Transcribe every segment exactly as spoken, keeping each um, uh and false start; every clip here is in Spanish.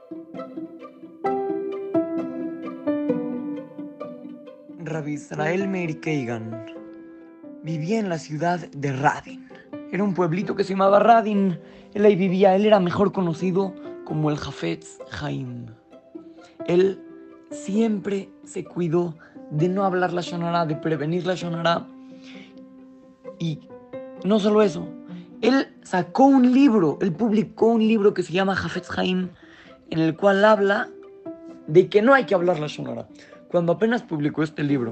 Rabbi Israel Meir Kagan vivía en la ciudad de Radin. Era un pueblito que se llamaba Radin. Él ahí vivía, él era mejor conocido como el Hafetz Haim. Él siempre se cuidó de no hablar la Shonara, de prevenir la Shonara. Y no solo eso, él sacó un libro, él publicó un libro que se llama Hafetz Haim, en el cual habla de que no hay que hablar la Shonara. Cuando apenas publicó este libro,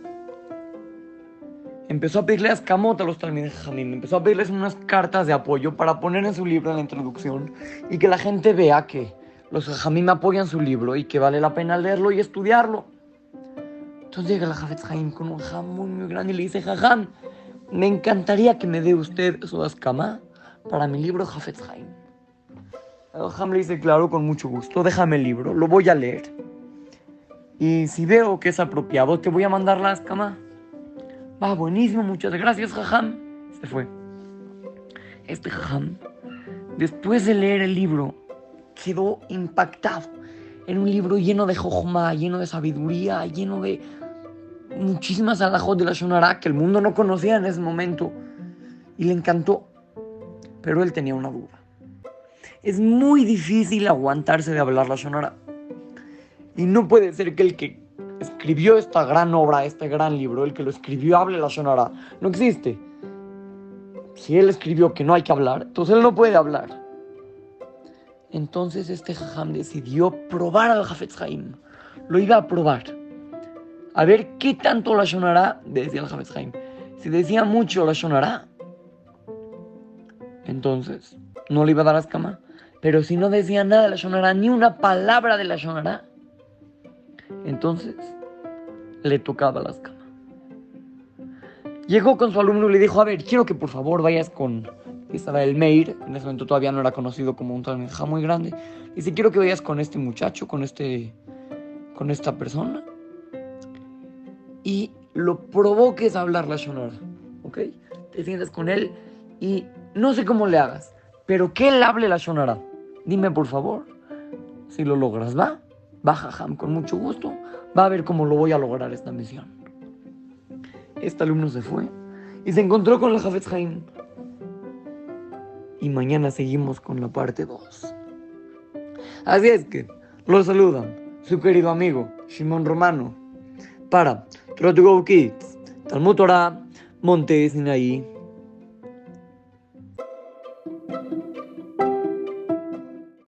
empezó a pedirle askamot a los Talmidei Jajamim, empezó a pedirles unas cartas de apoyo para poner en su libro en la introducción y que la gente vea que los Jajamim apoyan su libro y que vale la pena leerlo y estudiarlo. Entonces llega el Hafetz Haim con un jajam muy, muy grande y le dice: Jajam, me encantaría que me dé usted su askama para mi libro Hafetz Haim. El jajam le dice: claro, con mucho gusto, déjame el libro, lo voy a leer. Y si veo que es apropiado, te voy a mandar la askama. Va, buenísimo, muchas gracias, jajam. Se fue. Este jajam, después de leer el libro, quedó impactado. Era un libro lleno de jochma, lleno de sabiduría, lleno de muchísimas alajot de la Shonara que el mundo no conocía en ese momento. Y le encantó. Pero él tenía una duda. Es muy difícil aguantarse de hablar la Shonara. Y no puede ser que el que escribió esta gran obra, este gran libro, el que lo escribió, hable la Shonara. No existe. Si él escribió que no hay que hablar, entonces él no puede hablar. Entonces este jajam decidió probar al Hafetz Haim. Lo iba a probar. A ver qué tanto la Shonara decía el Hafetz Haim. Si decía mucho la Shonara, entonces no le iba a dar askama. Pero si no decía nada de la Shonara, ni una palabra de la Shonara, entonces le tocaba la askama. Llegó con su alumno y le dijo: a ver, quiero que por favor vayas con Israel Meir. En ese momento todavía no era conocido como un Talmid Jajam muy grande. Dice: quiero que vayas con este muchacho, con este, con esta persona, y lo provoques a hablar la Shonara, ¿ok? Te sientes con él y no sé cómo le hagas, pero que él hable la Shonara. Dime por favor si lo logras. ¿Va? Va, jajam, con mucho gusto. Va a ver cómo lo voy a lograr esta misión. Este alumno se fue y se encontró con el Hafetz Haim. Y mañana seguimos con la parte dos. Así es que lo saludan su querido amigo Shimon Romano para Trot to Go Kids, Talmud Torah, Monte Sinaí.